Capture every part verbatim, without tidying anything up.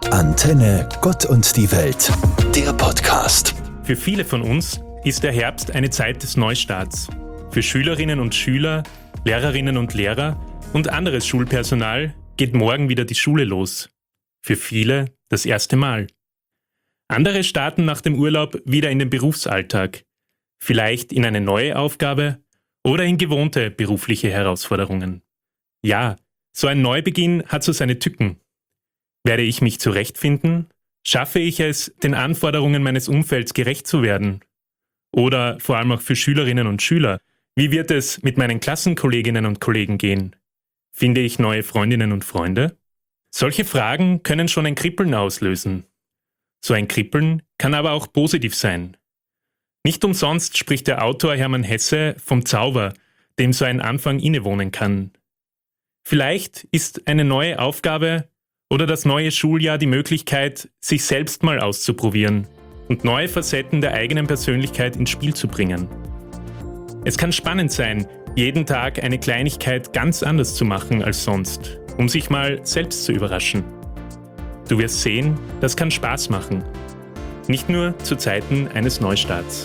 Antenne Gott und die Welt, der Podcast. Für viele von uns ist der Herbst eine Zeit des Neustarts. Für Schülerinnen und Schüler, Lehrerinnen und Lehrer und anderes Schulpersonal geht morgen wieder die Schule los. Für viele das erste Mal. Andere starten nach dem Urlaub wieder in den Berufsalltag, vielleicht in eine neue Aufgabe oder in gewohnte berufliche Herausforderungen. Ja, so ein Neubeginn hat so seine Tücken. Werde ich mich zurechtfinden? Schaffe ich es, den Anforderungen meines Umfelds gerecht zu werden? Oder vor allem auch für Schülerinnen und Schüler, wie wird es mit meinen Klassenkolleginnen und Kollegen gehen? Finde ich neue Freundinnen und Freunde? Solche Fragen können schon ein Kribbeln auslösen. So ein Kribbeln kann aber auch positiv sein. Nicht umsonst spricht der Autor Hermann Hesse vom Zauber, dem so ein Anfang innewohnen kann. Vielleicht ist eine neue Aufgabe oder das neue Schuljahr die Möglichkeit, sich selbst mal auszuprobieren und neue Facetten der eigenen Persönlichkeit ins Spiel zu bringen. Es kann spannend sein, jeden Tag eine Kleinigkeit ganz anders zu machen als sonst, um sich mal selbst zu überraschen. Du wirst sehen, das kann Spaß machen. Nicht nur zu Zeiten eines Neustarts.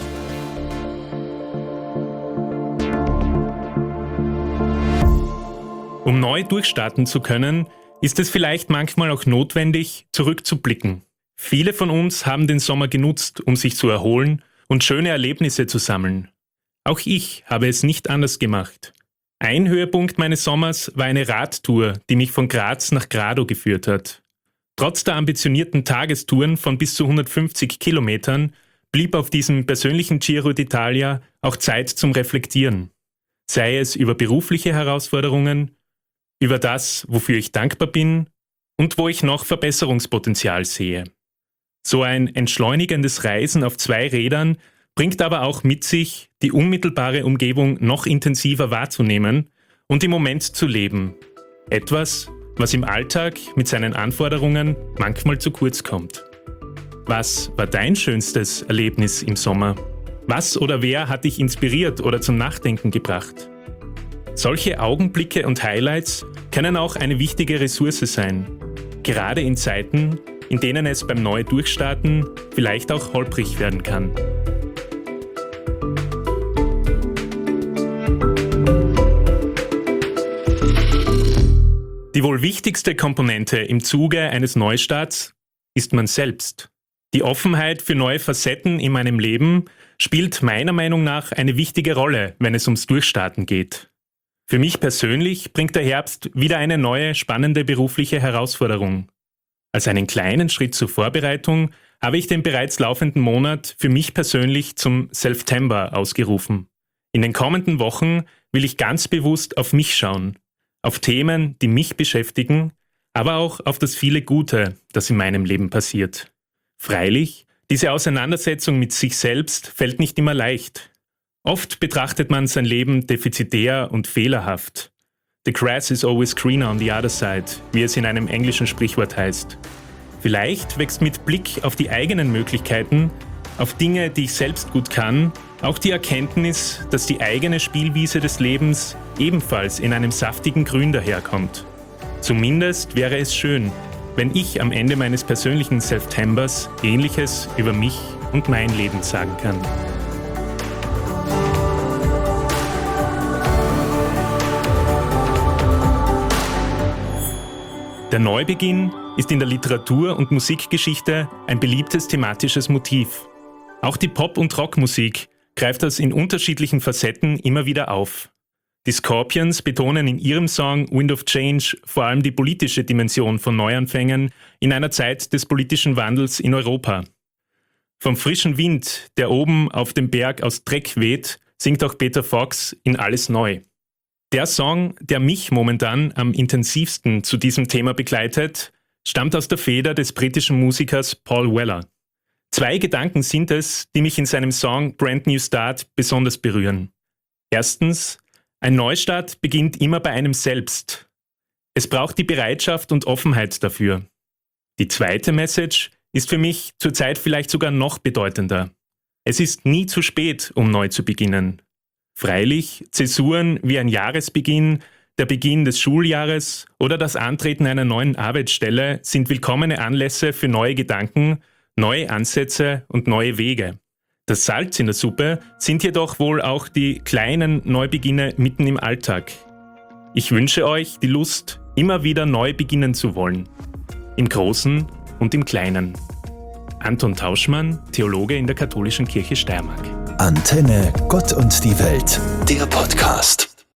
Um neu durchstarten zu können, ist es vielleicht manchmal auch notwendig, zurückzublicken. Viele von uns haben den Sommer genutzt, um sich zu erholen und schöne Erlebnisse zu sammeln. Auch ich habe es nicht anders gemacht. Ein Höhepunkt meines Sommers war eine Radtour, die mich von Graz nach Grado geführt hat. Trotz der ambitionierten Tagestouren von bis zu hundertfünfzig Kilometern blieb auf diesem persönlichen Giro d'Italia auch Zeit zum Reflektieren. Sei es über berufliche Herausforderungen, über das, wofür ich dankbar bin und wo ich noch Verbesserungspotenzial sehe. So ein entschleunigendes Reisen auf zwei Rädern bringt aber auch mit sich, die unmittelbare Umgebung noch intensiver wahrzunehmen und im Moment zu leben. Etwas, was im Alltag mit seinen Anforderungen manchmal zu kurz kommt. Was war dein schönstes Erlebnis im Sommer? Was oder wer hat dich inspiriert oder zum Nachdenken gebracht? Solche Augenblicke und Highlights können auch eine wichtige Ressource sein. Gerade in Zeiten, in denen es beim Neu-Durchstarten vielleicht auch holprig werden kann. Die wohl wichtigste Komponente im Zuge eines Neustarts ist man selbst. Die Offenheit für neue Facetten in meinem Leben spielt meiner Meinung nach eine wichtige Rolle, wenn es ums Durchstarten geht. Für mich persönlich bringt der Herbst wieder eine neue, spannende berufliche Herausforderung. Als einen kleinen Schritt zur Vorbereitung habe ich den bereits laufenden Monat für mich persönlich zum September ausgerufen. In den kommenden Wochen will ich ganz bewusst auf mich schauen, auf Themen, die mich beschäftigen, aber auch auf das viele Gute, das in meinem Leben passiert. Freilich, diese Auseinandersetzung mit sich selbst fällt nicht immer leicht. Oft betrachtet man sein Leben defizitär und fehlerhaft. The grass is always greener on the other side, wie es in einem englischen Sprichwort heißt. Vielleicht wächst mit Blick auf die eigenen Möglichkeiten, auf Dinge, die ich selbst gut kann, auch die Erkenntnis, dass die eigene Spielwiese des Lebens ebenfalls in einem saftigen Grün daherkommt. Zumindest wäre es schön, wenn ich am Ende meines persönlichen Septembers Ähnliches über mich und mein Leben sagen kann. Der Neubeginn ist in der Literatur- und Musikgeschichte ein beliebtes thematisches Motiv. Auch die Pop- und Rockmusik greift das in unterschiedlichen Facetten immer wieder auf. Die Scorpions betonen in ihrem Song Wind of Change vor allem die politische Dimension von Neuanfängen in einer Zeit des politischen Wandels in Europa. Vom frischen Wind, der oben auf dem Berg aus Dreck weht, singt auch Peter Fox in Alles neu. Der Song, der mich momentan am intensivsten zu diesem Thema begleitet, stammt aus der Feder des britischen Musikers Paul Weller. Zwei Gedanken sind es, die mich in seinem Song Brand New Start besonders berühren. Erstens, ein Neustart beginnt immer bei einem selbst. Es braucht die Bereitschaft und Offenheit dafür. Die zweite Message ist für mich zurzeit vielleicht sogar noch bedeutender. Es ist nie zu spät, um neu zu beginnen. Freilich, Zäsuren wie ein Jahresbeginn der Beginn des Schuljahres oder das Antreten einer neuen Arbeitsstelle sind willkommene Anlässe für neue Gedanken, neue Ansätze und neue Wege. Das Salz in der Suppe sind jedoch wohl auch die kleinen Neubeginne mitten im Alltag. Ich wünsche euch die Lust, immer wieder neu beginnen zu wollen. Im Großen und im Kleinen. Anton Tauschmann, Theologe in der Katholischen Kirche Steiermark. Antenne Gott und die Welt, der Podcast.